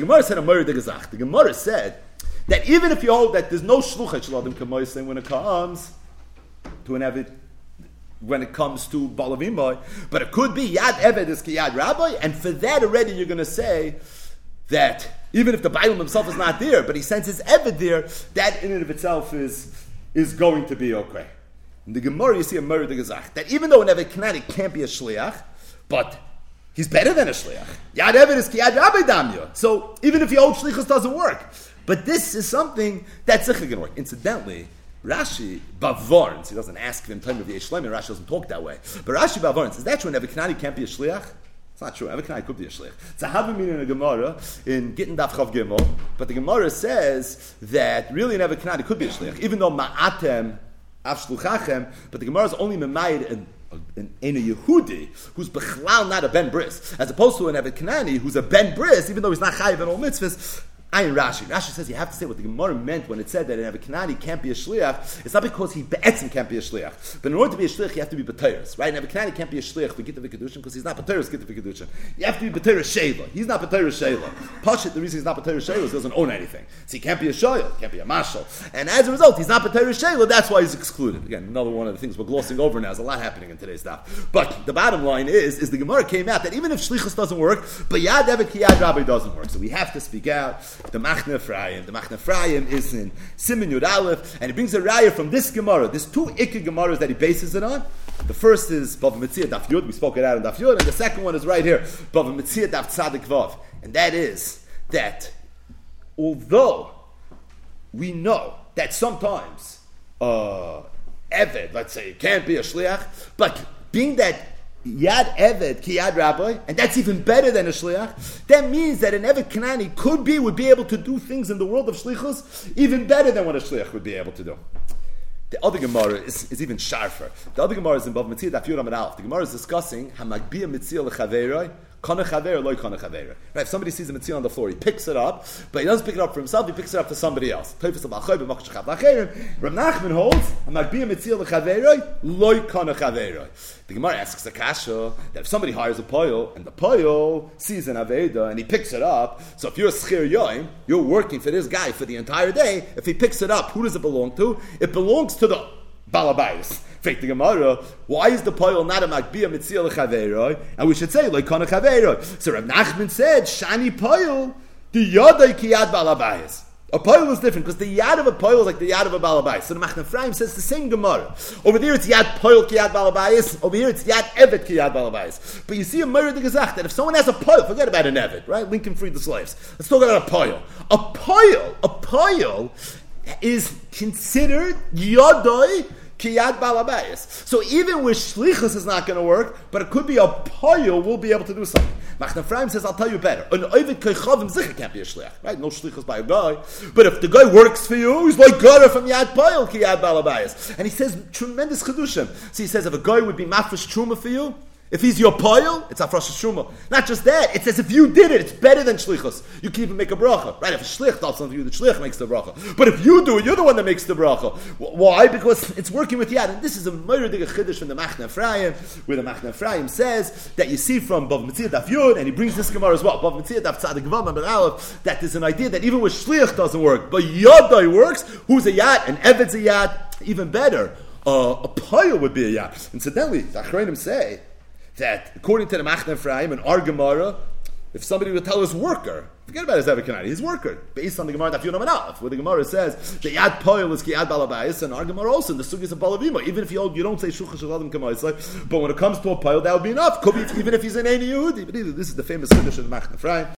Gemara said a Murder Gezach. The Gemara said that even if you hold that there's no shluchet shaladim kamoisem when it comes to an Eved, when it comes to Balavimai, but it could be Yad Eved is ki Yad Rabbi, and for that already you're going to say that even if the Bailam himself is not there, but he sends his Eved there, that in and of itself is going to be okay. In the Gemara, you see a Murder Gezach, that even though an Eved Kanani can't be a Shliach, but he's better than a Shliach. Yad Eved is ki Yad Rabbi Damya. So even if your old Shlichus doesn't work, but this is something that's going to work. Incidentally, Rashi Bavarns, he doesn't ask him time of the Yeshleim, and Rashi doesn't talk that way. But Rashi Bavarns, is that true? An Eved Kanani can't be a Shliach? It's not true. Eved Kanani could be a Shliach. It's a Havim in a Gemara in Gittin Daf Chav Gimel, but the Gemara says that really an Eved Kanani could be a Shliach, even though Ma'atem Av Shluchachem, but the Gemara is only Memayid in a Yehudi who's Bechlal not a Ben Bris, as opposed to an Eved Kanani who's a Ben Bris, even though he's not Chayiv in all mitzvahs. Ayin Rashi. Rashi says you have to say what the Gemara meant when it said that an Eved Kanani can't be a Shliach. It's not because he be'etzim can't be a Shliach. But in order to be a Shliach, you have to be B'teiros. Right? An Eved Kanani can't be a Shliach for Gitta V'Kedushin because he's not B'teiros Gitta V'Kedushin. You have to be B'teiros Sheila. He's not B'teiros Sheila. Pashit, the reason he's not B'teiros Sheila is he doesn't own anything. So he can't be a Shoyel, he can't be a Mashal. And as a result, he's not B'teiros Sheila, that's why he's excluded. Again, another one of the things we're glossing over now. There's a lot happening in today's stuff. But the bottom line is the Gemara came out that even if Shlichus doesn't work, but Yad Eved Ki Yad Rabbi doesn't work. So we have to speak out the Machne Ephraim. The Machne Ephraim is in Siman Yud Aleph, and he brings a raya from this Gemara. There's two Ikka Gemaras that he bases it on. The first is Bava Metzia Daf Yud. We spoke it out in Daf Yud, and the second one is right here, Bava Metzia Daf Tzadik Vav, and that is that although we know that sometimes Eved, let's say, can't be a Shliach, but being that Yad Eved ki Yad Rabbi, and that's even better than a Shliach, that means that an Eved Kanani would be able to do things in the world of Shlichus even better than what a Shliach would be able to do. The other Gemara is even sharper. The other Gemara is in Bava Metzia Daf Yud Amud Aleph. The Gemara is discussing Hamagbia Metzia Lechaveroi, Kana Chaver, Loi Kana Chaver. Right? If somebody sees a Metzia on the floor, he picks it up, but he doesn't pick it up for himself, he picks it up for somebody else. Rav Nachman holds Hamagbia Metzia Lechaveroi, Loi Kana Chaveroi. The Gemara asks the kasha that if somebody hires a poil and the poil sees an aveda and he picks it up, so if you're a schir yoim, you're working for this guy for the entire day. If he picks it up, who does it belong to? It belongs to the balabayis. Fake the Gemara. Why is the poil not a makbiyah mitzil lechaveroi? And we should say like kana chaveroi. So Rav Nachman said shani poil the yadai ki yad balabayis. A poil is different because the yad of a poil is like the yad of a balabais. So the Machne Ephraim says the same Gemara. Over there it's yad poil ki yad balabais. Over here it's yad evet ki yad balabais. But you see a Murder Gezach that if someone has a poil, forget about an evet, right? Lincoln freed the slaves. Let's talk about a poil. A poil is considered yadoi ki yad balabais. So even with shlichus is not going to work, but it could be a poil will be able to do something. Machne Ephraim says, I'll tell you better. An oived kechavim zicha can't be a shliach, right? No shlichus by a guy. But if the guy works for you, he's like Gara from Yad Poil ki Yad Balabayas. And he says tremendous chedushim. So he says, if a guy would be mafresh truma for you, if he's your poil, it's afresh truma. Not just that, it says if you did it, it's better than shlichus. You can even make a bracha, right? If a shlich does something for you, the shlich makes the bracha. But if you do it, you're the one that makes the bracha. Why? Because it's working with yad. And this is a murder chiddush from the Machne Ephraim, where the Machne Ephraim says that you see from Bava Metzia Daf Yud, and he brings this Gemara as well, Bava Metzia Daf Tzadik Vav Amud Aleph, that there's an idea that even with shlich doesn't work, but yadai works. Who's a yad? An eved's a yad. Even better, a poil would be a yad. Incidentally, the Achronim say that according to the Machne Ephraim and our Gemara, if somebody would tell us worker, forget about his Eved Kanani, he's worker, based on the Gemara Daf Yud Amud Aleph, where the Gemara says the Yad Poil is ki Yad Balabayis, and our Gemara also in the Sugis of Balavima, even if you don't say Shulchan Shaladim Kamaisai, but when it comes to a Poil, that would be enough, could be even if he's an Eini Yehudi. But this is the famous Chiddush of the Machne Ephraim.